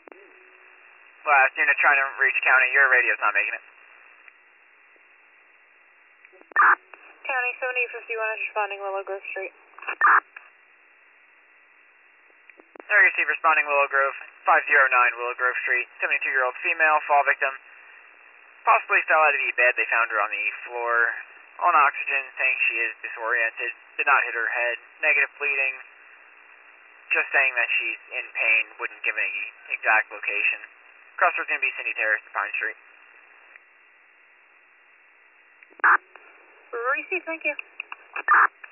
Last unit trying to reach county, your radio's not making it. County 7051 is responding Willow Grove Street. There you see responding Willow Grove, 509 Willow Grove Street, 72-year-old female, fall victim. Possibly fell out of the bed, they found her on the floor, on oxygen, saying she is disoriented, did not hit her head, negative bleeding, just saying that she's in pain, wouldn't give any exact location. Crossroads going to be Cindy Terrace to Pine Street. Receive, thank you.